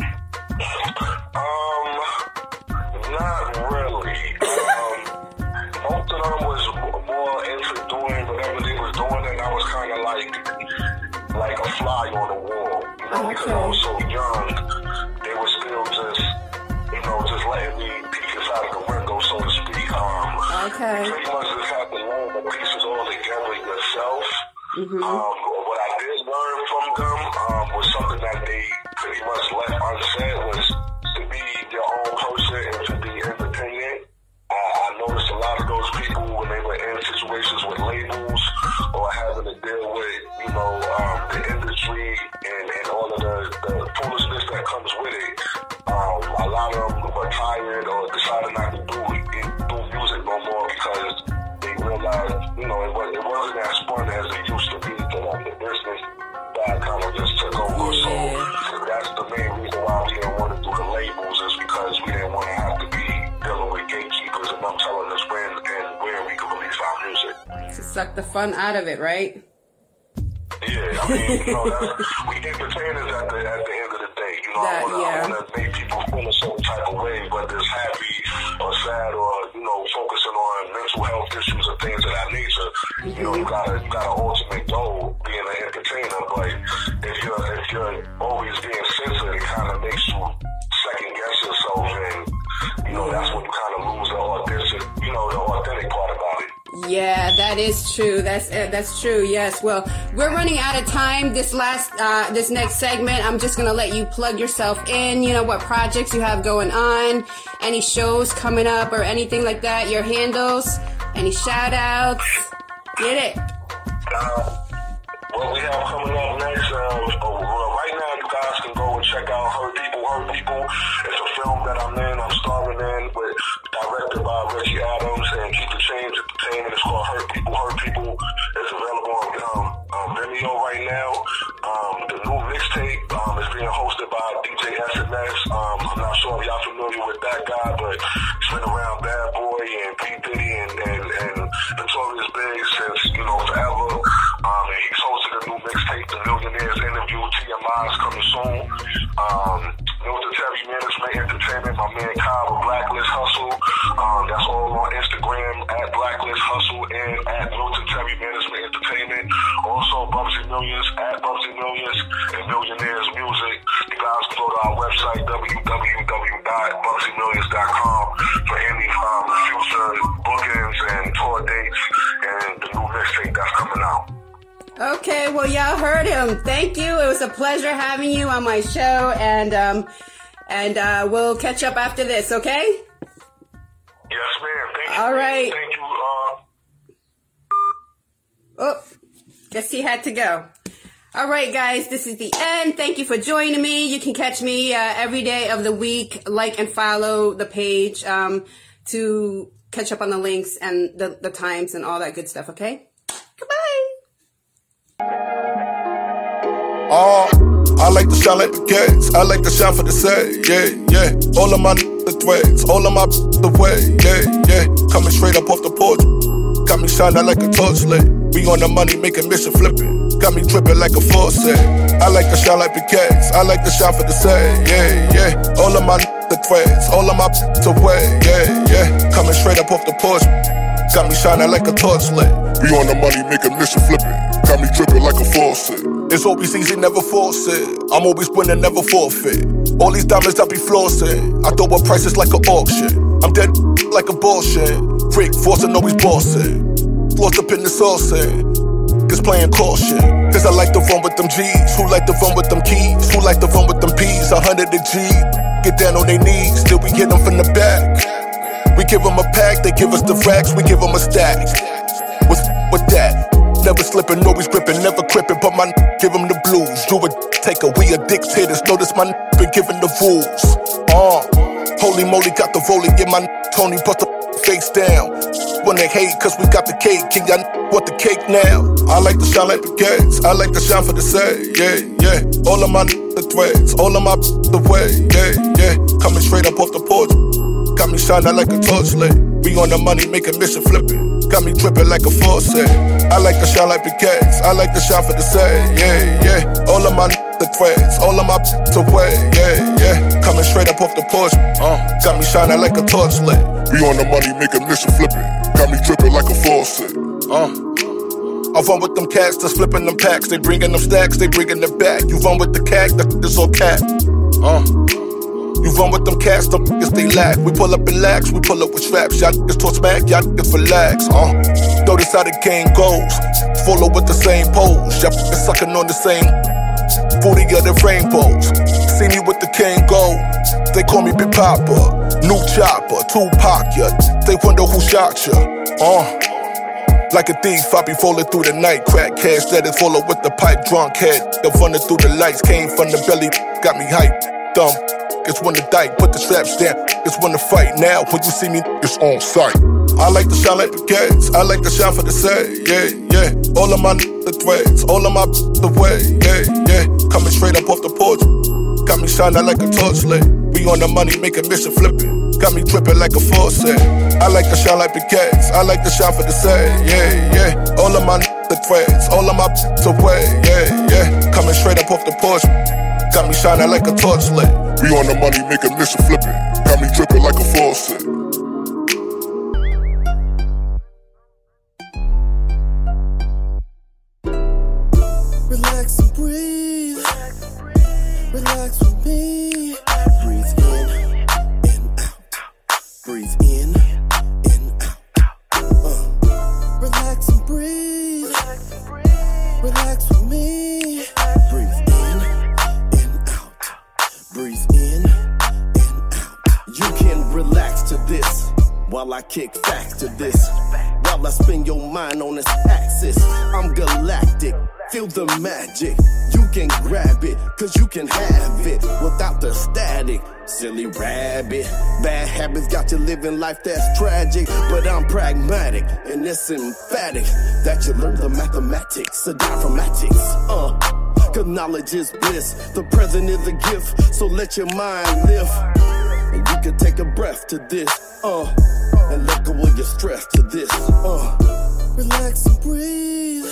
Not really. Most of them was more into doing whatever they was doing, and I was kind of like a fly on the wall, you know, because I was so young. They were still just, you know, just letting me peek inside of the window, so to speak. Pretty much just have to learn the pieces all together yourself. What I did learn from them was something that they pretty much left unsaid, was to be your own person and to be independent. I noticed a lot of those people when they were in situations with labels or having to deal with, you know, the industry and all of the foolishness that comes with it. A lot of them were tired or decided not to do music no more because they realized, you know, it wasn't as fun as it used to be to them. The business side kind of just took over. So that's the main reason why we didn't want to do the labels, is because we didn't want to have to be dealing with gatekeepers and them telling us when and where we could release our music. To suck the fun out of it, right? Yeah, I mean, you know, we entertainers at the end of the day. You know, I want to make people feel a certain type of way, whether it's happy or sad or, you know, focusing on mental health issues and things of that nature. You know, you got an ultimate goal being an entertainer, but if you're always being censored, it kind of makes you second guess yourself, and, you know, that's when you kind of lose the authentic part about it. Yeah, that is true. That's true. Yes. Well, we're running out of time. This next segment, I'm just gonna let you plug yourself in. You know, what projects you have going on, any shows coming up, or anything like that. Your handles, any shout outs. Get it. What we have coming up next, right now you guys can go and check out Hurt People. It's a film that I'm starring in, directed by Richie Adams and Keep the Change Entertainment. It's called Hurt People. It's available on Vimeo right now. The new mixtape is being hosted by DJ SMS. I'm not sure if y'all familiar with that guy, but he's been around Bad Boy and P. Diddy and Notorious Big since, you know, forever. And he's hosted a new mixtape, The Millionaires Interview. TMI is coming soon. Military Management Entertainment, my man Kyle with Blacklist Hustle. That's all on Instagram at Blacklist Hustle and at Military Management Entertainment. Also Bubsy Millions at Bubsy Millions and Millionaires Music. You guys can go to our website www.bubsymillions.com for any future bookings and tour dates and the new mixtape that's coming out. Okay, well, y'all heard him. Thank you. It was a pleasure having you on my show, and we'll catch up after this, okay? Yes, ma'am. Thank you. All right. Thank you. Oh, guess he had to go. All right, guys, this is the end. Thank you for joining me. You can catch me every day of the week. Like and follow the page to catch up on the links and the times and all that good stuff, okay? Goodbye. I like to shine like the cats. I like to shine for the set. Yeah. All of my the threads, all of my the way. Yeah. Coming straight up off the porch. Got me shining like a torchlight. We on the money, making mission flipping. Got me dripping like a faucet. I like to shine like the cats. I like to shine for the set. Yeah. All of my the threads, all of my the way. Yeah. Coming straight up off the porch. Got me shining like a torchlight. We on the money, making mission flipping. Got me dripping like a faucet. It's always easy, never force it. I'm always winning, never forfeit. All these diamonds I be flossing. I throw up prices like an auction. I'm dead like abortion. Freak, forcing, always bossing. Lost up in the saucing. Cause playing caution. Cause I like to run with them G's. Who like to run with them keys? Who like to run with them P's? 100 a G. Get down on their knees. Till we get them from the back. We give them a pack, they give us the racks, we give them a stack. What's with that? Never slipping, always gripping, never crippin', but my give them the blues. You a taker, we are dictators, notice my been giving the rules. Holy moly, got the rolling, get my Tony, bust the face down. When they hate, cause we got the cake, can y'all want the cake now? I like to shine like the cats, I like to shine for the set, yeah. All of my the threads, all of my the way, yeah. Coming straight up off the porch. Got me shining like a torchlight. We on the money, making mission flipping. Got me dripping like a faucet. I like to shine like the cats. I like to shine for the set. Yeah. All of my the threads, all of my away, yeah. Coming straight up off the porch, got me shining like a torch lit. We on the money, make a mission flipping. Got me dripping like a faucet. I run with them cats that's flipping them packs. They bringing them stacks, they bringing it back. You run with the cat, that's all cat. You run with them cats, them niggas they lack. We pull up in lax, we pull up with straps. Y'all niggas talk smack, y'all niggas relax. Notice how the game goes. Follow with the same pose. Y'all niggas sucking on the same booty of the rainbows. See me with the cane gold. They call me Big Papa, new chopper, Tupac, yeah. They wonder who shot ya. Like a thief, I be falling through the night. Crack cash that is follow with the pipe. Drunk head, that running through the lights. Came from the belly, got me hyped. Dumb, it's when the dyke, put the straps down. It's when the fight. Now, when you see me, it's on sight. I like to shine like the gas, I like to shine for the say, yeah. All of my the threads, all of my the way, yeah. Coming straight up off the porch, got me shining like a torch lit. We on the money, making mission flipping. Got me dripping like a faucet. I like to shine like the gas, I like to shine for the say, yeah. All of my the threads, all of my the way, yeah. Coming straight up off the porch, got me shining like a torch lit. We on the money, make a mission flipping. Got me dripping like a faucet. Relax and breathe. Relax with me. Breathe in and out. Breathe in and out. Relax and breathe. Relax with me. Breathe in and out. Breathe in and out. You can relax to this while I kick facts to this. While I spin your mind on this axis. I'm galactic. Feel the magic, you can grab it, cause you can have it without the static. Silly rabbit, bad habits got you living life that's tragic. But I'm pragmatic, and it's emphatic that you learn the mathematics, the diaphragmatics, cause knowledge is bliss, the present is a gift, so let your mind live. And you can take a breath to this, and let go of your stress to this, Relax and breathe.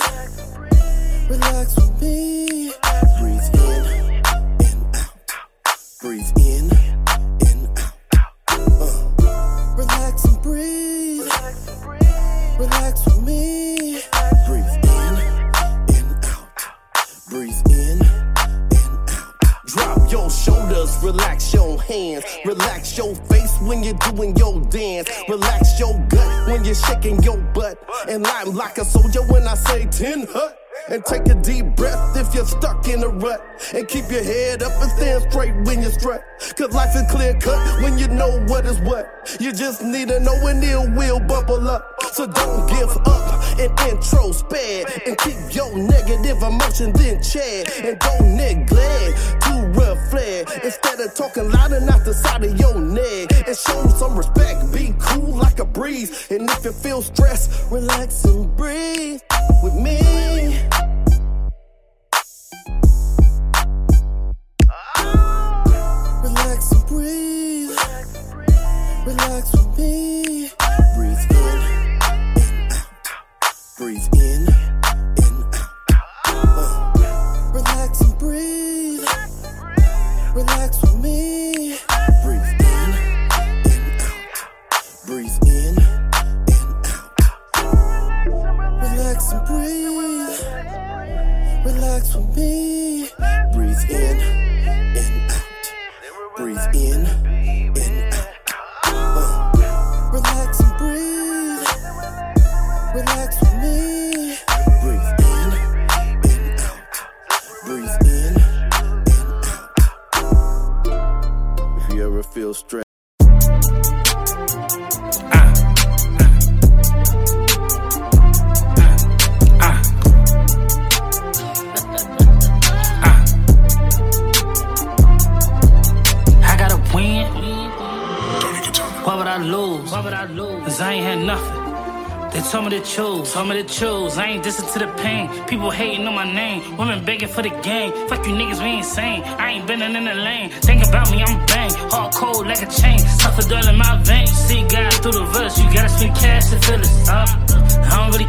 Relax with me. Breathe in and out. Breathe in and out. Relax and breathe. Relax with me. Breathe in and out. Breathe in and out. Drop your shoulders, relax your hands. Relax your face when you're doing your dance. Relax your gut when you're shaking your butt. And I'm like a soldier when I say 10 hut. And take a deep breath if you're stuck in a rut. And keep your head up and stand straight when you strut. Cause life is clear cut when you know what is what. You just need to know when ill will bubble up. So don't give up and introspect. And keep your negative emotions in check. And don't neglect to reflect. Instead of talking loud and out the side of your neck. And show some respect, be cool like a breeze. And if you feel stressed, relax and breathe with me. Relax and breathe. Relax with me. Breathe in and out. Breathe in and out. Relax and breathe. Relax with me. Breathe in and out. Breathe in and out. Relax and breathe. Relax with me. Breathe in and out. Breathe in and out. Relax and breathe. Relax with me. Breathe in and out. Breathe in and out. If you ever feel stressed. Why would I lose? Cause I ain't had nothing. They told me to choose. I ain't dissing to the pain. People hating on my name. Women begging for the game. Fuck you niggas, we insane. I ain't been in the lane. Think about me, I'm bang. Hard cold like a chain. Stuff a doll in my veins. See God through the verse. You gotta spend cash to fill it up. I don't really care.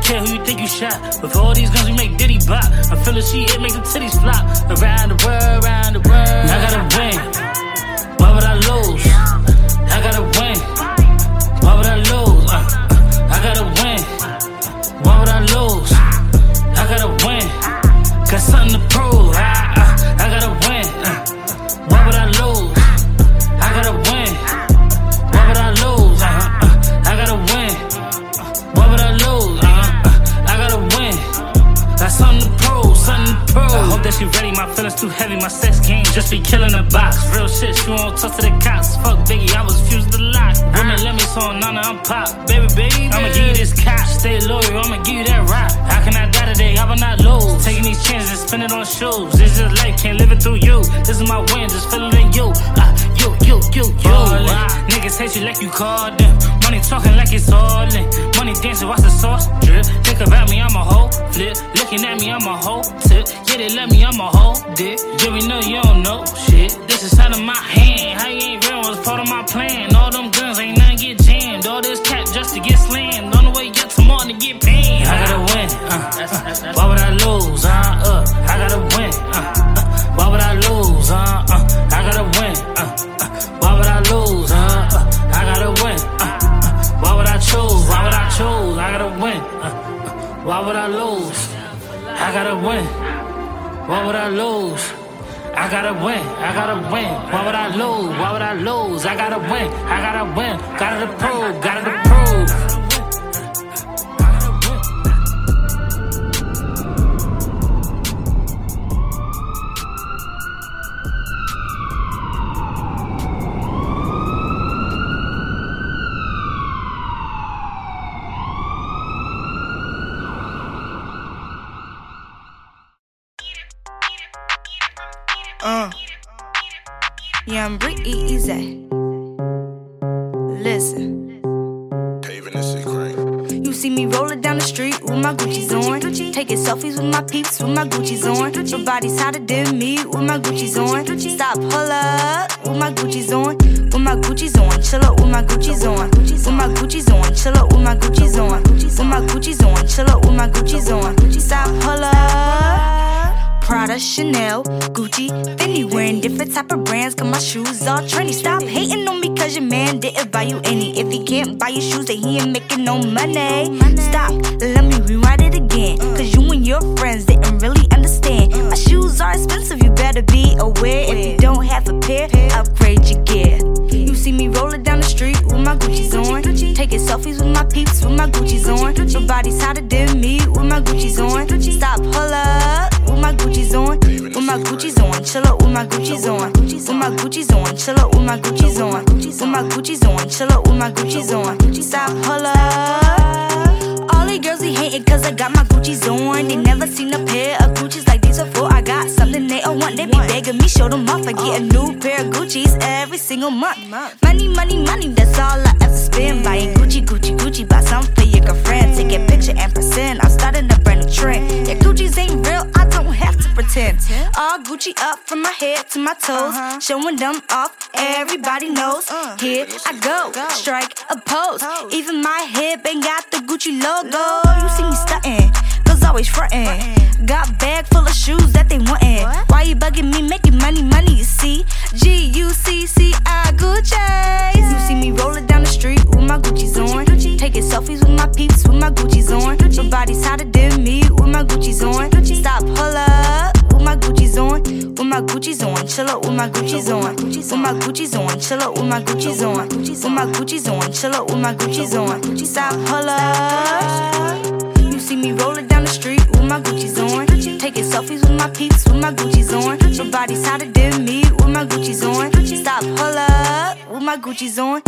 care who you think you shot. With all these guns, we make Diddy bop. I feel the shit, it make the titties flop. Around the world, around the world. I gotta win. Why would I lose? I gotta win. Why would I lose? I gotta win. Why would I lose? I gotta win. Got something to prove. I gotta win. Why would I lose? I gotta win. Why would I lose? I gotta win. Why would I lose? I gotta win. Got something to prove, something to prove. I hope that she ready, my feelings too heavy. My sex game just be killing the box. Real shit, she won't talk to the cops. Fuck Biggie, I was fused a lot. Women let me so Nana, I'm pop. Baby, I'ma give you this cash. Stay loyal, I'ma give you that rock. How can I die today? How will I not lose? Taking these chances, spend it on shoes. This is life, can't live it through you. This is my win, just feel it in you. You. Niggas hate you like you called them. Money talking like it's all in. Money dancing, watch the sauce drip. Think about me, I'm a hoe flip. Looking at me, I'm a hoe tip. Yeah, they love me, I'm a hoe dick. Yeah, we know you don't know shit. This is out of my hand. How you ain't real was part of my plan. All them guns ain't nothing get jammed. All this cap just to get slammed. On the way up to more to get paid. I gotta win. Why would I lose? I gotta win. Why would I lose? I gotta win. Why would I lose? I gotta win. Why would I choose? Why would I choose? I gotta win. Why would I lose? I gotta win. Why would I lose? I gotta win. I gotta win. Why would I lose? Why would I lose? I gotta win. I gotta win. Gotta prove. Gotta prove. Yeah, I'm easy. Listen. You see me rolling down the street with my Gucci's on. Taking selfies with my peeps with my Gucci's on. Nobody's hotter than me with my Gucci's on. Stop, pull up with my Gucci's on. With my Gucci's on, chill up with my Gucci's on. With my Gucci's on, chill up with my Gucci's on. With my Gucci's on, chill up with my Gucci's on. Stop, pull up. Prada, Chanel, Gucci, Fendi, wearing different type of brands, cause my shoes all trendy. Stop hating on me cause your man didn't buy you any. If he can't buy you shoes, then he ain't making no money. Stop, let me rewind it again, cause you and your friends didn't really understand. My shoes are expensive, you better be aware. If you don't have a pair, upgrade your gear. You see me rolling down the street with my Gucci's on. Taking selfies with my peeps with my Gucci's on. Nobody's hotter than me with my Gucci's on. Stop, pull up with my Gucci's on. With my Gucci's on, chill up with my Gucci's on. With my Gucci's on, chill up with my Gucci's on. With my Gucci's on, chill up with my Gucci's on. Stop, pull up. All these girls be hating cause I got my Gucci's on. They never seen a pair of Gucci's like these before. I got something they all want. They be begging me, show them off. I get a new pair of Gucci's every single month. Money, that's all I ever spend. Buying Gucci, buy something for your girlfriend. Take a picture and present. I'm starting a brand new trend. Yeah, Gucci's ain't real, I don't have to pretend. All Gucci up from my head to my toes. Showing them off, everybody knows. Here I go, strike a pose. Even my hip ain't got the Gucci logo. You see me stuntin', girls always frontin'. Got bag full of shoes that they wantin'. Why you bugging me, making money, you see? G-U-C-C-I Gucci's. You see me rolling down the street with my Gucci's on. Taking selfies with my peeps with my Gucci's on. Nobody's hotter than me with my Gucci's on. Stop, pull up with my Gucci's on. With my Gucci's on, chill up with my Gucci's on. With my Gucci's on, chill up with my Gucci's on. With my Gucci's on, chill up with my Gucci's on. Stop, pull up. You see me rolling down the street with my Gucci's on. Taking selfies with my peeps with my Gucci's on. Nobody's hotter than me with my Gucci's on. Stop, pull up with my Gucci's on.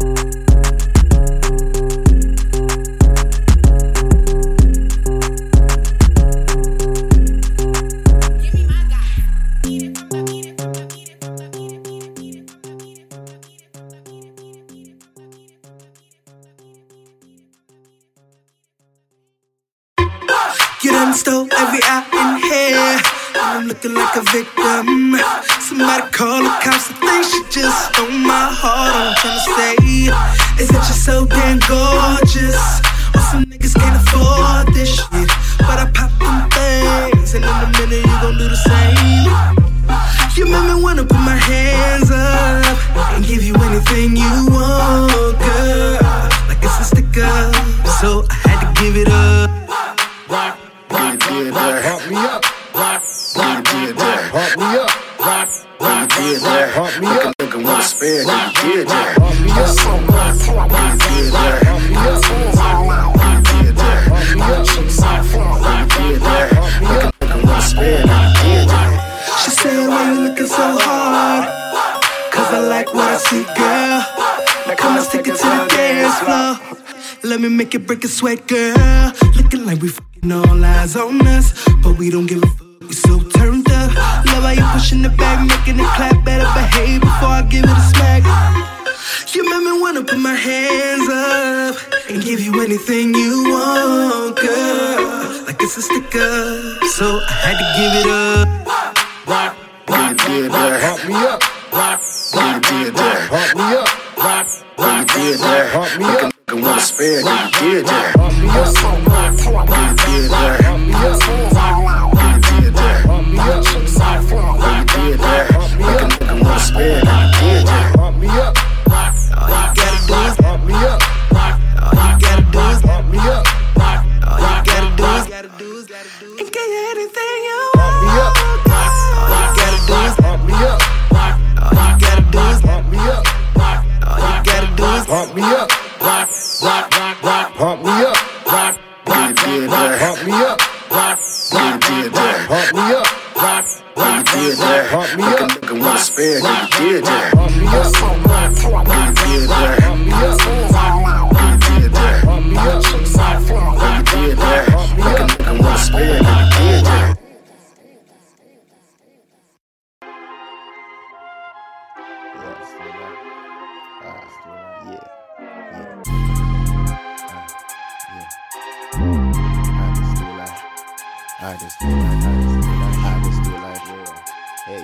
You done stole every eye in here. I'm looking like a victim. Somebody call the cops. I think she just stole my heart. All I'm trying to say is that you're so damn gorgeous. Or some niggas can't afford hands up and give you anything you want, girl. Like it's a sticker, so I had to give it up. Hump me up. Hump me up. Hump me up. Nigga wanna spare, nigga did that. Hump me up. She said, why you looking so hard? Cause I like what I see, girl. Now come let's take it to the dance floor. Let me make it break a sweat, girl. Looking like we fucking all eyes on us, but we don't give a fuck. We so turned up. Love how you pushing the back, making it clap. Better behave before I give it a smack. You make me wanna put my hands up and give you anything you want, girl. Like it's a sticker, so I had to give it up. Hump me up. Hump me up. Hump me up. Nigga wanna spare, nigga did that. Hump me up. Hump me up. Hump me up. Nigga wanna spare, nigga did that. Hump me up. All you gotta do is hump me up. All you gotta do is hump me up. All you gotta do is and get you anything you want. Hump me up. All you gotta do is hump me up. All you gotta do is hump me up. All you gotta do is hump me up. Hump me up. Hump me up. Hump me up. Hump me up. Nigga wanna spare, nigga did that. Hump me up. Hump me up. Hump me up. Hump me up. Nigga wanna spare, nigga did that. I just do like, hey.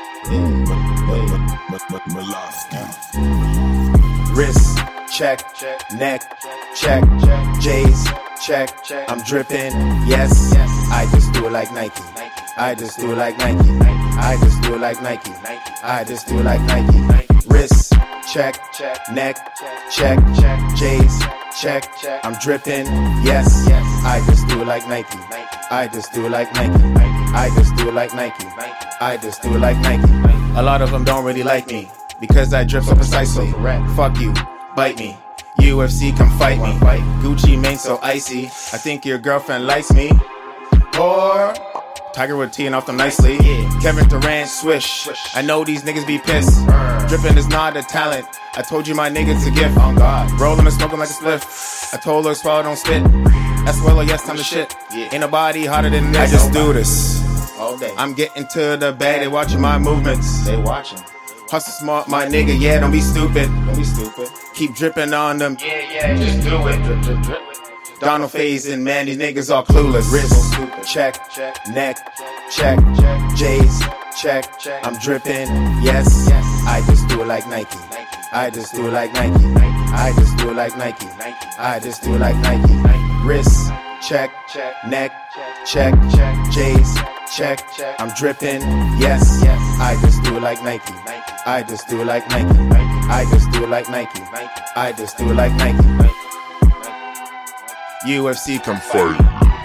Wrist, check, neck, check, J's, check, I'm dripping, yes. I just do it like Nike. I just do it like Nike. I just do it like Nike. I just do it like Nike. Wrist, check, neck, check, J's, check, I'm dripping, yes. I just do it like Nike. I just do it like Nike. I just do it like Nike. I just do it like Nike. A lot of them don't really like me because I drip so precisely. Fuck you, bite me. UFC, come fight me. Gucci mane so icy. I think your girlfriend likes me. Or Tiger Woods teeing off them nicely. Kevin Durant, swish. I know these niggas be pissed. Dripping is not a talent. I told you my niggas a gift. On God, rolling and smoking like a spliff. I told her swallow, don't spit. That's well or yes, time to shit. Ain't nobody harder than this. I just do this all day. I'm getting to the bag. They watching my movements. They watching. Hustle smart, my nigga. Yeah, don't be stupid. Don't be stupid. Keep dripping on them. Yeah, just do it. Drip. Donald phasing, man, these niggas all clueless. Wrist, check, neck, check, J's, check, I'm dripping, yes. I just do it like Nike. I just do it like Nike. I just do it like Nike. I just do it like Nike. Wrist, check, neck, check, J's, check, I'm dripping, yes. I just do it like Nike. I just do it like Nike. I just do it like Nike. I just do it like Nike. UFC, come fight.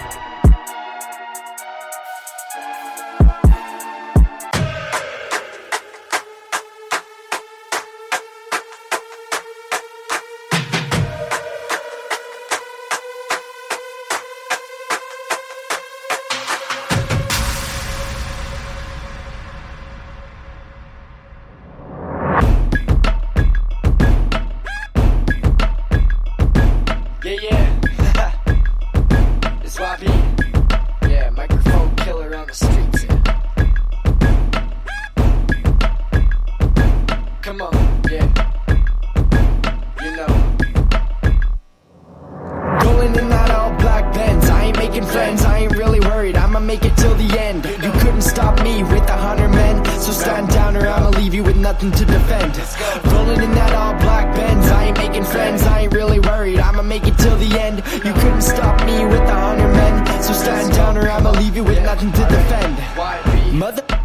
Nothing to defend. Rolling in that all black Benz. I ain't making friends, I ain't really worried. I'ma make it till the end. You couldn't stop me with 100 men. So stand down or I'ma leave you with nothing to defend. Mother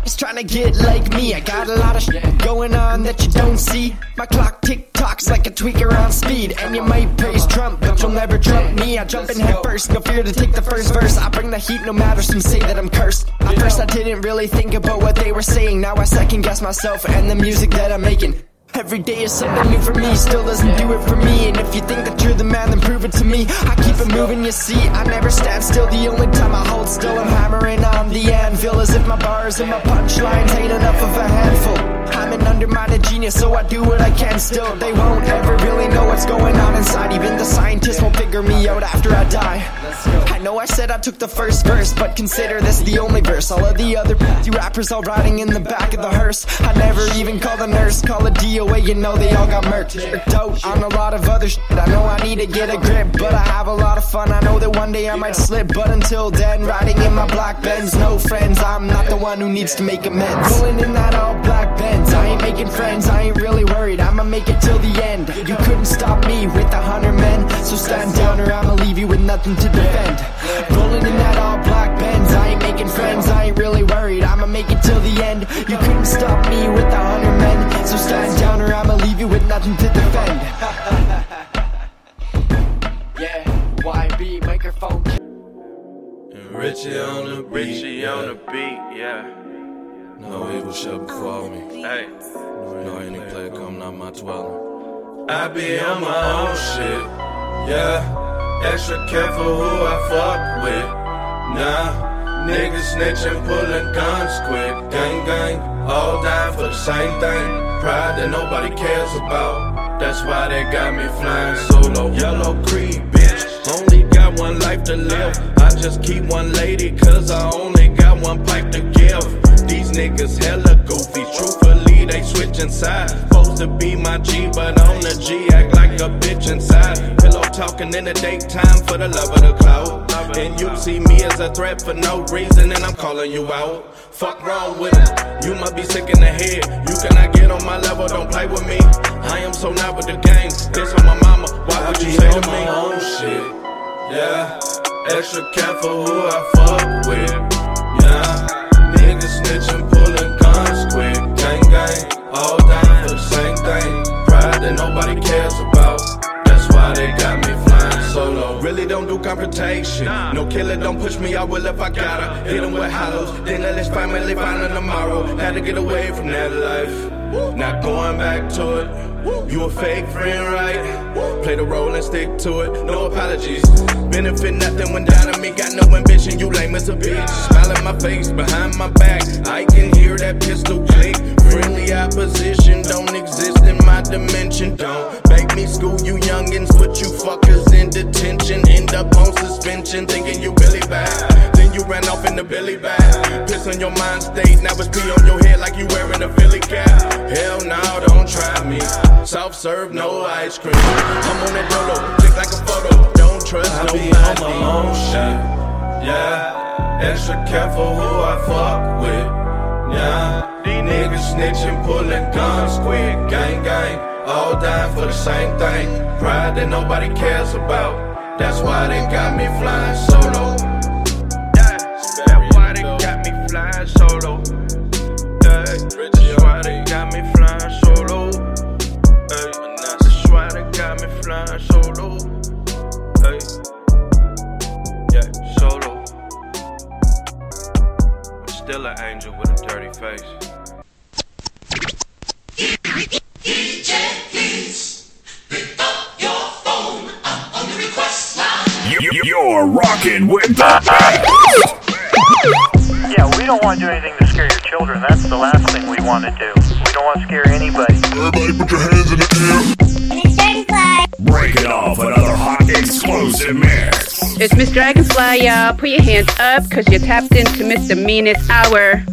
is trying to get like me. I got a lot of shit going on that you don't see. My clock tick-tocks like a tweaker on speed. And you might praise Trump, but you'll never trump me. I jump in head first, no fear to take the first verse. I bring the heat no matter some say that I'm cursed. At first I didn't really think about what they were saying. Now I second guess myself and the music that I'm making. Every day is something new for me, still doesn't do it for me. And if you think that you're the man, then prove it to me. I keep it moving, you see, I never stand still. The only time I hold still, I'm hammering on the anvil. As if my bars and my punchlines ain't enough of a handful. I'm an undermined genius, so I do what I can still. They won't ever really know what's going on inside. Even the scientists won't figure me out after I die. I know I said I took the first verse, but consider this the only verse. All of the other rappers all riding in the back of the hearse. I never even called a nurse, call a DOA, you know they all got murked. Irked out on a lot of other shit. I know I need to get a grip, but I have a lot of fun. I know that one day I might slip, but until then, riding in my black Benz, no friends. I'm not the one who needs to make amends. Rolling in that all black Benz, I ain't making friends, I ain't really worried. I'ma make it till the end. You couldn't stop me with 100 men, so stand down or I'ma leave you with nothing to defend. Rolling in that all black Benz, I ain't making friends, I ain't really worried. I'ma make it till the end. You couldn't stop me with 100 men, so stand down or I'ma leave you with nothing to defend. Yeah, YB microphone. Richie on the beat, yeah. No evil shall befall me. Hey, no any player come not my dwelling. I be on my own shit, yeah. Extra careful who I fuck with. Nah, niggas snitching, pulling guns quick. Gang, gang, all dying for the same thing. Pride that nobody cares about. That's why they got me flying solo. Yellow Creed, bitch. Only got one life to live. I just keep one lady, cause I only got one pipe to give. These niggas hella goofy, truthfully they switching sides. Supposed to be my G, but on the G act like a bitch inside. Pillow talking in the daytime for the love of the cloud. And you see me as a threat for no reason, and I'm calling you out. Fuck wrong with it, you must be sick in the head. You cannot get on my level, don't play with me. I am so not with the game, bitch on my mama, why would you say to me? Own shit, yeah. Extra careful who I fuck with, yeah. Niggas snitching, pulling guns quick. Gang, gang, all down for the same thing. Pride that nobody cares about. That's why they got me flying solo. Really don't do confrontation. No killer, don't push me, I will if I gotta. Hit them with hollows, then let's finally find them tomorrow. Had to get away from that life. Not going back to it. You a fake friend, right? Play the role and stick to it, no apologies. Benefit nothing when down to me, got no ambition, you lame as a bitch. Smile in my face, behind my back, I can hear that pistol click. Friendly opposition don't exist in my dimension. Don't make me school you youngins, put you fuckers in detention. End up on suspension, thinking you really bad. Then you ran off in the Billy bag. Piss on your mind state, now it's pee on your head like you wearing a Philly cap. Hell no, don't try me. Soft serve, no ice cream. I'm on that dodo, click like a photo. Don't trust nobody. I be on my own shit, yeah. Extra careful who I fuck with, yeah. These niggas snitching, pulling guns quick. Gang, gang, all dying for the same thing. Pride that nobody cares about. That's why they got me flying solo. Yeah, that's why they got me flying solo. Yeah, that's why they got me flying solo. That's why they got me flying solo. Hey, yeah, solo. I'm still an angel with a dirty face. DJ, please pick up your phone. I'm on the request line. You're rocking with the best. Yeah, we don't want to do anything to scare your children. That's the last thing we want to do. We don't want to scare anybody. Everybody put your hands in the air. Break it off, another hot explosive mix. It's Miss Dragonfly, y'all. Put your hands up, cause you're tapped into Mr. Meanest Hour.